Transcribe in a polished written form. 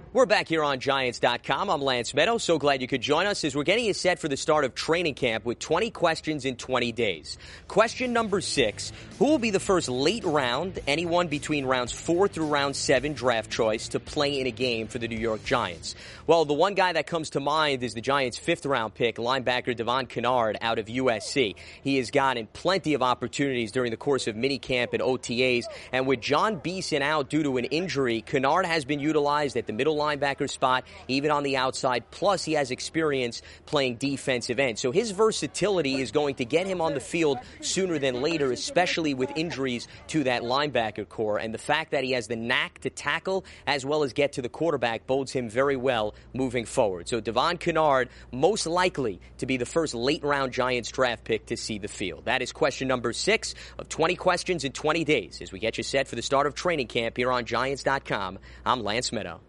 We're back here on Giants.com. I'm Lance Meadow. So glad you could join us as we're getting you set for the start of training camp with 20 questions in 20 days. Question number 6, who will be the first late round, anyone between rounds 4 through round 7 draft choice to play in a game for the New York Giants? Well, the one guy that comes to mind is the Giants' 5th round pick, linebacker Devon Kennard out of USC. He has gotten plenty of opportunities during the course of minicamp and OTAs, and with John Beeson out due to an injury, Kennard has been utilized at the middle linebacker spot, even on the outside, plus he has experience playing defensive end. So his versatility is going to get him on the field sooner than later, especially with injuries to that linebacker core. And the fact that he has the knack to tackle as well as get to the quarterback bodes him very well moving forward. So Devon Kennard, most likely to be the first late-round Giants draft pick to see the field. That is question number 6 of 20 questions in 20 days as we get you set for the start of training camp here on Giants.com. I'm Lance Meadow.